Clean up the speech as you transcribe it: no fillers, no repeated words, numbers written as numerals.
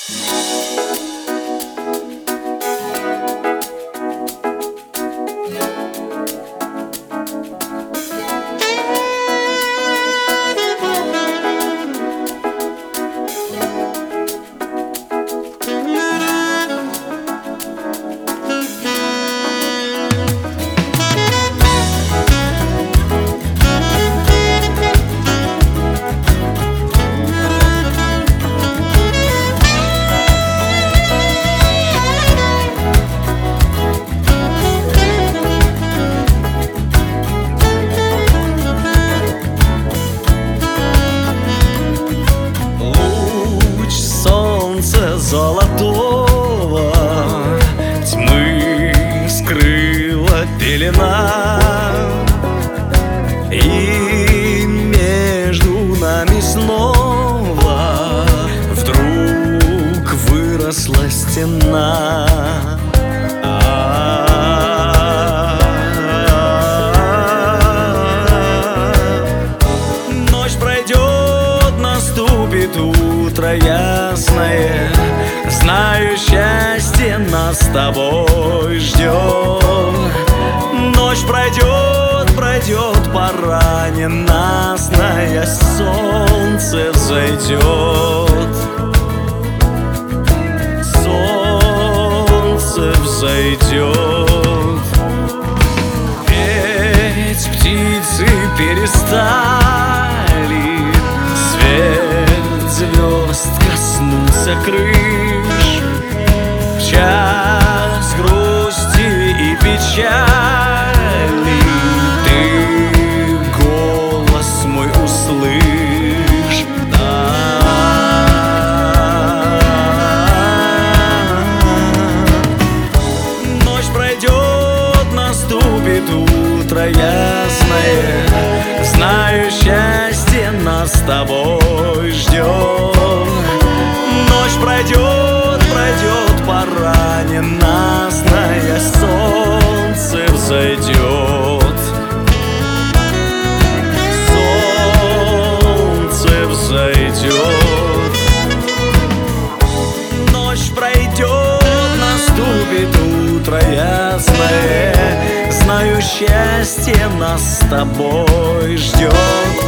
Золотого тьмы скрыла пелена, и между нами снова вдруг выросла стена. Ночь пройдет, наступит утро ясное, знаю, счастье нас с тобой ждет. Ночь пройдет, пройдет пора ненастная, солнце взойдет. Солнце взойдет. Петь птицы перестали, свет звезд коснулся крыш. В час грусти и печали ты голос мой услышь. Ночь пройдет, наступит утро ясное, знаю, счастье нас с тобой ждет. Ночь пройдет, пройдет пора ненастная, солнце взойдет. Солнце взойдет. Ночь пройдет, наступит утро ясное, знаю, счастье нас с тобой ждет.